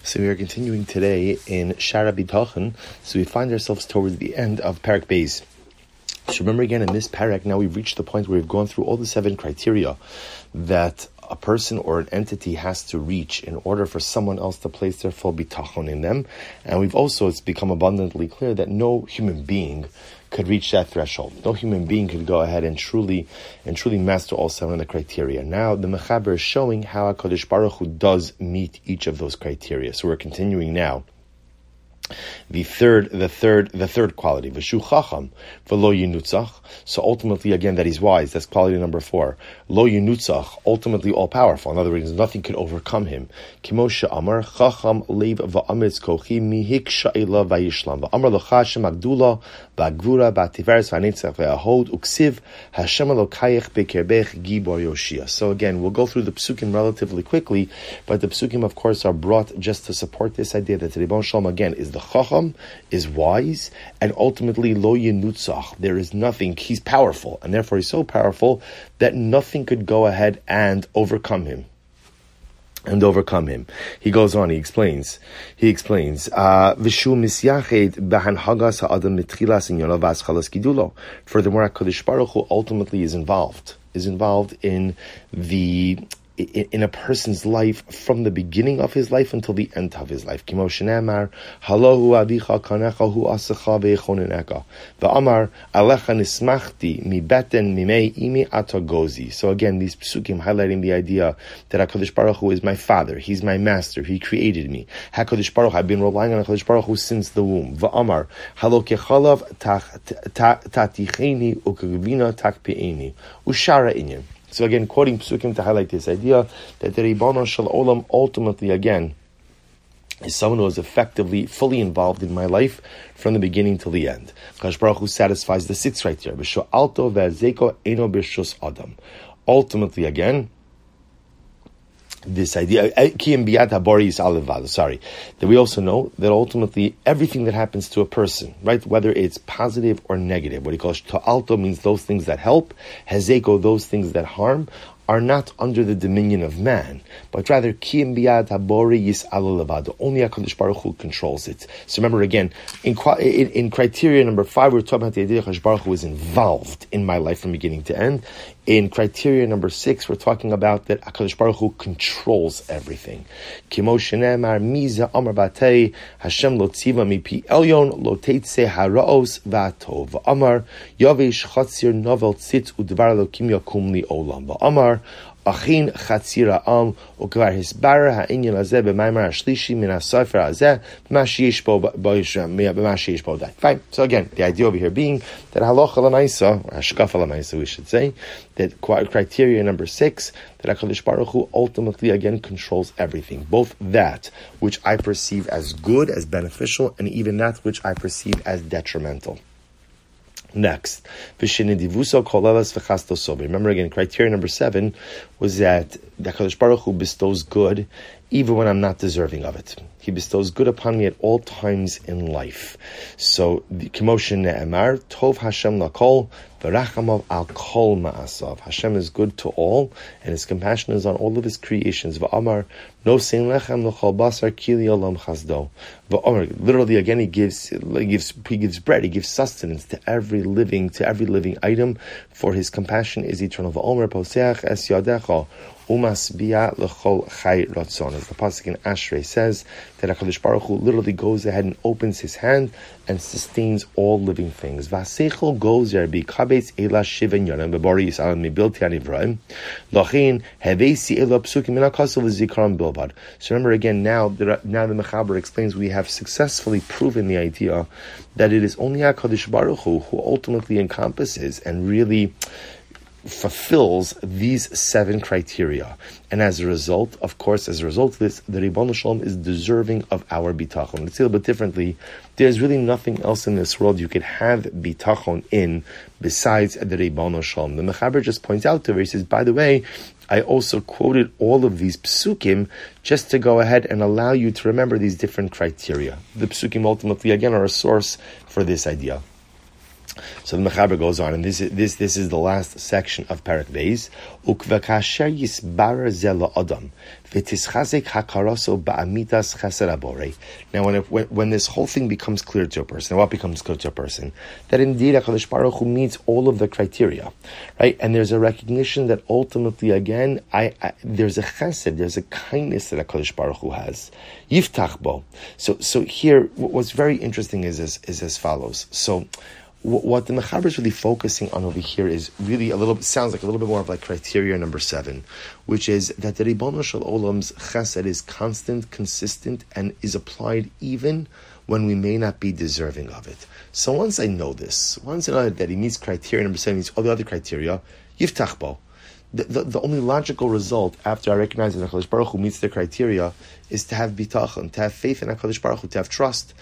So we are continuing today in Shara B'Tachon. So we find ourselves towards the end of Parak Beis. So remember again, in this parak, now we've reached the point where we've gone through all the 7 criteria that a person or an entity has to reach in order for someone else to place their full bitachon in them. And it's become abundantly clear that no human being could reach that threshold. No human being could go ahead and truly master all 7 of the criteria. Now the Mechaber is showing how HaKadosh Baruch Hu does meet each of those criteria. So we're continuing now. The third quality, V'shu chacham, v'lo yinutzach. So ultimately, again, that he's wise. That's quality number 4. Lo yinutzach, ultimately all powerful. In other words, nothing could overcome him. Kimosha amar chacham leiv va'amitz kochi mihik sha'ila va'yishlam va'amar l'chashem agdula va'gvura va'tiveres va'nitzach va'ahod uksiv Hashem elokayich bekerbech gibor yoshia. So again, we'll go through the psukim relatively quickly, but the psukim, of course, are brought just to support this idea that the Ribbon Shalom again is the chacham, is wise, and ultimately lo yinutzach. There is nothing. He's powerful, and therefore he's so powerful that nothing could go ahead and overcome him. He goes on. He explains. Vishu misyached b'hanhagas ha'adam mitchilas inyono v'aschalas gidulo. Furthermore, HaKadosh Baruch Hu ultimately is involved in a person's life from the beginning of his life until the end of his life. Kimo shenemar, Halohu avicha kanecha hu asecha ve'echoneneka. Va'amar, alecha nismachti mi beten mimei imi atagozi. So again, these psukim highlighting the idea that HaKadosh Baruch Hu is my father, he's my master, he created me. HaKadosh Baruch Hu, I've been relying on HaKadosh Baruch Hu since the womb. Va'amar, halo kechalav taticheni ukavina takpe'eni. Ushara inyan. So again, quoting psukim to highlight this idea that the Ribono Shel Olam ultimately, again, is someone who is effectively, fully involved in my life from the beginning till the end. HaKadosh Baruch Hu satisfies the 6th criteria. B'sho'alto ve'azeko eno b'shus adam. Ultimately, again, this idea, that we also know that ultimately everything that happens to a person, right, whether it's positive or negative, what he calls ta'alto means those things that help, hezeko, those things that harm, are not under the dominion of man, but rather ki biyad habori yis'alu levado. Only HaKadosh Baruch Hu controls it. So remember again, in criteria number 5, we're talking about the idea that HaKadosh Baruch Hu is involved in my life from beginning to end. In criteria number 6, we're talking about that HaKadosh Baruch Hu controls everything. Kimo shenemar miza amar batei Hashem lo tziva mipi elyon lo teitze haraos v'atov v'amar yavish chatzir novel tzitz udvar lo kim yakum li olam v'amar Achin chatzira am ukvar hisbar ha'inyan hazeh b'maimar ha'shlishi min ha'sefer hazeh b'ma sheyesh bo that. Fine. So again, the idea over here being that halacha l'maisa, or hashkafa l'maisa, we should say, that criteria number 6, that HaKadosh Baruch Hu ultimately again controls everything, both that which I perceive as good, as beneficial, and even that which I perceive as detrimental. Next, remember again, criteria number 7 was that the HaKadosh Baruch Hu bestows good even when I'm not deserving of it. He bestows good upon me at all times in life. So, K'moshe ne'emar, Tov Hashem lakol, v'rachamav al kol ma'asav. Hashem is good to all, and His compassion is on all of His creations. V'amar, no sein lechem l'chol basar kili olam chasdo. V'amar, literally again, He gives bread, He gives sustenance to every living item, for His compassion is eternal. V'amar poseach es yadecha. Umas bia lechol chay ratzon. As the pasuk in Ashrei says, that HaKadosh Baruch Hu literally goes ahead and opens His hand and sustains all living things. V'aseichel goes there b'kabetz ela shiven yonim b'bori yisrael mibilti anivraim lachin hevesi ela psukim min hakasav l'zikaron bilbad. So remember again, now the Mechaber explains we have successfully proven the idea that it is only HaKadosh Baruch Hu who ultimately encompasses and really fulfills these 7 criteria. And as a result of this, the Ribono Shel Olam is deserving of our bitachon. Let's say a little bit differently. There's really nothing else in this world you could have bitachon in besides the Ribono Shel Olam. The Mechaber just points out to her, he says, by the way, I also quoted all of these psukim just to go ahead and allow you to remember these different criteria. The psukim ultimately, again, are a source for this idea. So the Mechaber goes on, and this is the last section of Perek Beis. Ukvakasher yisbarer zeh la'adam v'tischazek hakaraso ba'amitas chesed haborei. Now, when this whole thing becomes clear to a person, what becomes clear to a person? That indeed HaKadosh Baruch Hu meets all of the criteria, right? And there's a recognition that ultimately, again, there's a chesed, there's a kindness that HaKadosh Baruch Hu has. Yiftach bo. So here, what's very interesting is as follows. So, what the Mechaber is really focusing on over here is really sounds like a little bit more of like criteria number 7, which is that the Ribono Shel Olam's chesed is constant, consistent, and is applied even when we may not be deserving of it. So once I know this, once I know that he meets criteria number 7, meets all the other criteria, yiftach bo. The only logical result after I recognize that HaKadosh Baruch Hu meets the criteria is to have bitachon, to have faith in HaKadosh Baruch Hu, to have trust.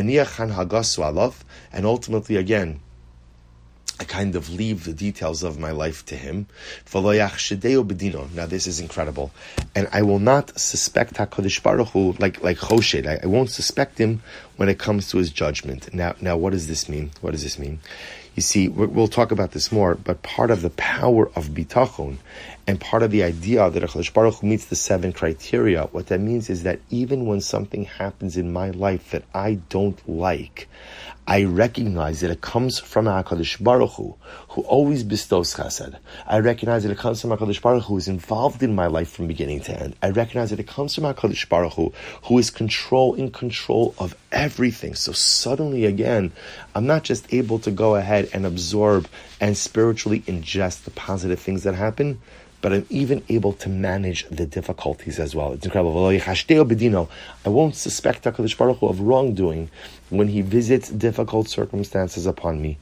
And ultimately, again, I kind of leave the details of my life to him. Now this is incredible. And I will not suspect HaKadosh Baruch Hu like Choshed. I won't suspect him when it comes to his judgment. Now what does this mean? What does this mean? You see, we'll talk about this more, but part of the power of bitachon and part of the idea that HaKadosh Baruch Hu meets the 7 criteria, what that means is that even when something happens in my life that I don't like, I recognize that it comes from HaKadosh Baruch Hu always bestows chesed. I recognize that it comes from HaKadosh Baruch Hu is involved in my life from beginning to end. I recognize that it comes from HaKadosh Baruch Hu is in control of everything. So suddenly, again, I'm not just able to go ahead and absorb and spiritually ingest the positive things that happen, but I'm even able to manage the difficulties as well. It's incredible. I won't suspect HaKadosh Baruch Hu of wrongdoing when he visits difficult circumstances upon me.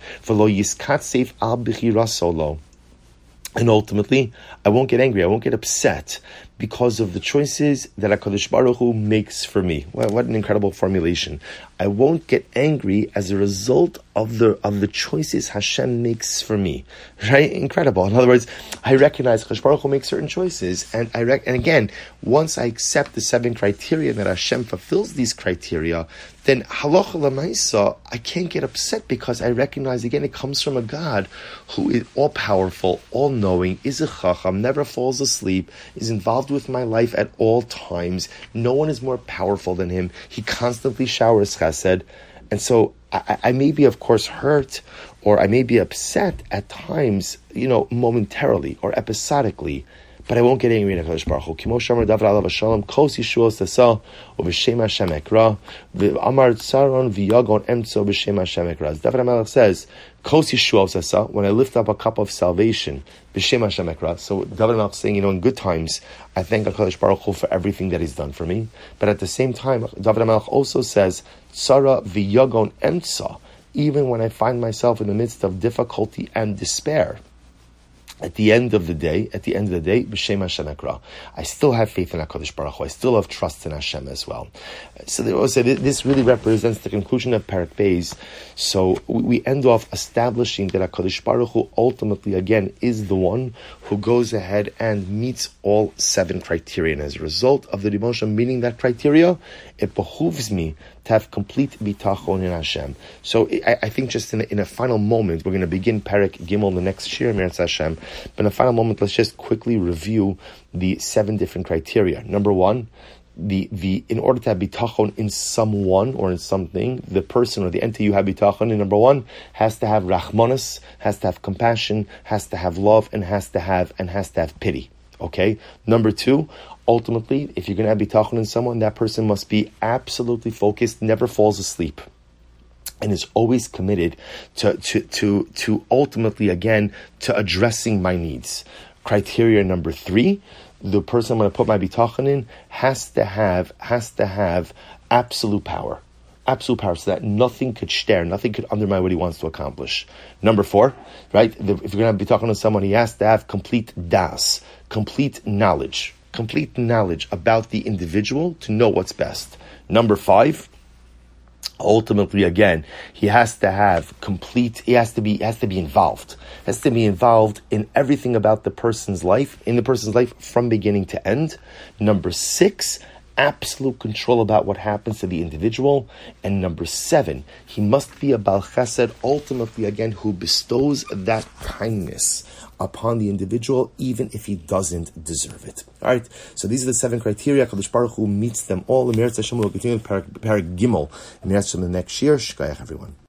And ultimately, I won't get angry, I won't get upset because of the choices that HaKadosh Baruch Hu makes for me. Well, what an incredible formulation. I won't get angry as a result of the choices Hashem makes for me. Right? Incredible. In other words, I recognize HaKadosh Baruch Hu makes certain choices, and and again, once I accept the 7 criteria that Hashem fulfills these criteria, then halacha l'maisa, I can't get upset because I recognize again it comes from a God who is all powerful, all knowing, is a chacham, never falls asleep, is involved with my life at all times. No one is more powerful than him. He constantly showers chesed. And so I may be, of course, hurt, or I may be upset at times, momentarily or episodically, but I won't get angry at HaKadosh Baruch Hu. Kimo Shamar David Alav Shalom, Kos Yishuos Tasa, V'Shem Hashem Ekra, V'Amar Tzaron V'Yagon Emtzo V'Shem Hashem Ekra. As David HaMelech says, Kos Yishuos Tasa, when I lift up a cup of salvation, V'Shem Hashem Ekra. So David HaMelech is saying, in good times, I thank HaKadosh Baruch Hu for everything that He's done for me. But at the same time, David HaMelech also says, Tzara V'Yagon Emtzo, even when I find myself in the midst of difficulty and despair. At the end of the day, b'shem Hashem ekra, I still have faith in HaKadosh Baruch Hu. I still have trust in Hashem as well. So they will say this really represents the conclusion of Perek Beis. So we end off establishing that HaKadosh Baruch Hu ultimately, again, is the one who goes ahead and meets all 7 criteria. And as a result of the Ribono Shel Olam meeting that criteria, it behooves me to have complete bitachon in Hashem. So I think just in a final moment, we're going to begin Perek Gimel the next year, Meretz Hashem. But in a final moment, let's just quickly review the 7 different criteria. Number 1, in order to have bitachon in someone or in something, the person or the entity you have bitachon in, number 1, has to have rachmanis, has to have compassion, has to have love, and has to have pity. Okay? Number 2, ultimately, if you're going to have bitachon in someone, that person must be absolutely focused, never falls asleep, and is always committed to ultimately, again, to addressing my needs. Criteria number 3, the person I'm going to put my bitachon in has to have absolute power. Absolute power, so that nothing could undermine what he wants to accomplish. Number 4, right? If you're going to have bitachon on someone, he has to have complete das, complete knowledge about the individual to know what's best. Number 5, ultimately, again, he has to be involved. Has to be involved in everything about the person's life, from beginning to end. Number 6, absolute control about what happens to the individual. And number 7, he must be a Baal Chesed, ultimately, again, who bestows that kindness upon the individual, even if he doesn't deserve it. All right, so these are the 7 criteria. HaKadosh Baruch Hu meets them all. The Meretz Hashem will continue with Parak Gimel in the next year. Shkayach, everyone.